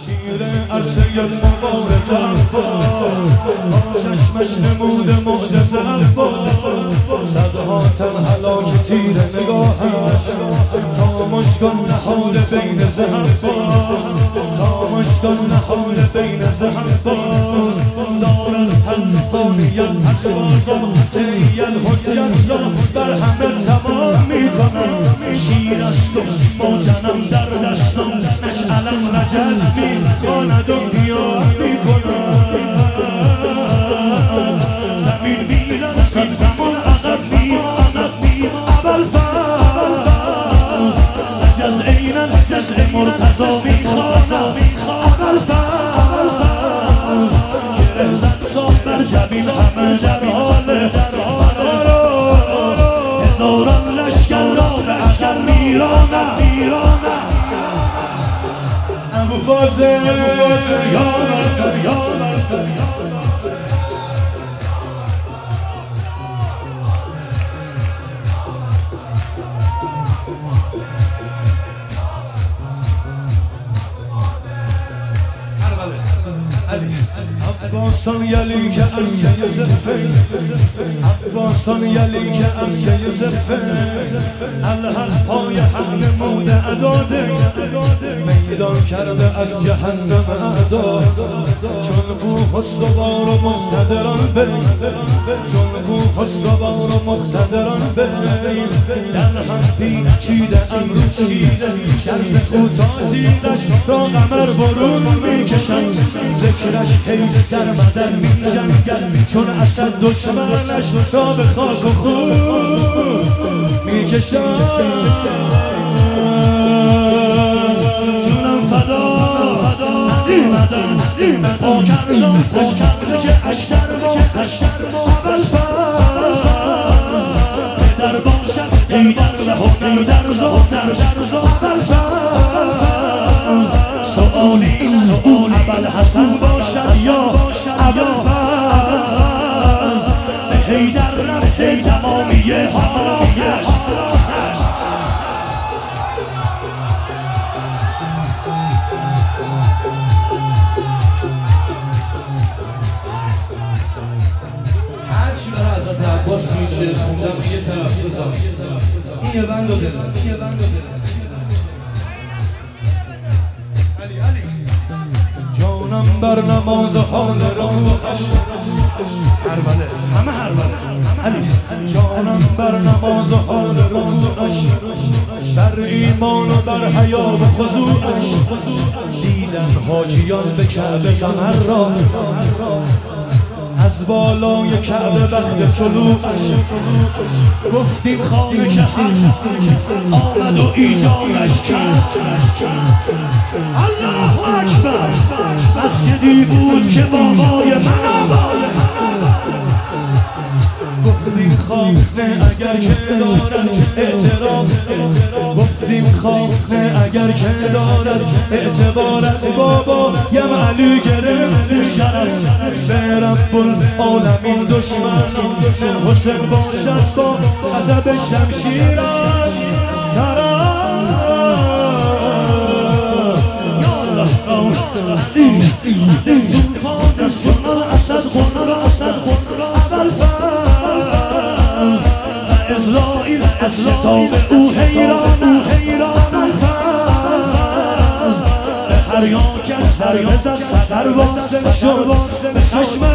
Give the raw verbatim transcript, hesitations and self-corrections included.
شیر عرصه مبارز الفاظ چشمش نموده معجزه الفاظ صدها تن هلاک تیر نگاهش تا مشکان نهال بین زهر باز تا مشکان نهال بین زهر باز دارد حلقانیت اسواز و سیل حجت را بر همه تمام میکنم شیر است و موجنم در دستم نشعلم رجز میخواند و قیام میکنم زمین میرم صد زمان عقب می عقب می اول فرض رجز عینن جزء مرتضا میخوازم اول فرض گره زد صاح بر جبین همه در حال هزاران لشکر را به عقب میرانم ابو فازل یا مرفر یا مرفر عباسان یلی که عرصه زفه عباسان یلی که عرصه زفه الحق پای حق نموده عداده میدان کرده از جهنم اعدا چون کوه و سوار و مقتدران بین چون کوه و سوار و مقتدران بین در هم پیچیده امرو چیده شرز خوتاتیدش را قمر برون میکشن ذکرش هی در بدن می جنگل چون اسد دشمنش را به خاک و خون می کشن جونم فدا ندیمدن پا کردم خوش کرده که اشتر با اشتر اول فرض پدر باشد ایدر و ایدر زودتر اول فرض سؤالی این سؤال اول حسن باشد یا اول فرض به حیدر رفته تمامی حالاتش هرچی برای حضرت عباس میشه خوندم یه طرف بزن این یه بند و دلت این یه بند و دلت علی علی جانم بر نماز حال رکوعش هربله همه هربله علی جانم بر نماز حال رکوعش بر ایمان و بر حیا و خضوعش دیدن حاجیان به کعبه قمر را از بالای کعبه وقت طلوعش گفتیم خانه که حق آمد و ایجادش کرد الله اکبر مسجدی بود که بابای من آباد گفتیم خانه اگر که دارد اعتراف گفتیم خانه اگر که دارد اعتبار از بابا یم علی گرفت شرف به رب العالمین دشمنان حسین باشد با عذب شمشیران طرف یا زهرا توفان جمال اسد خون را اسد خون را اول فرض اسرائیل از شتاب او حیران اول فرض به هر یا کس سر بزد سر واصل شد به خشم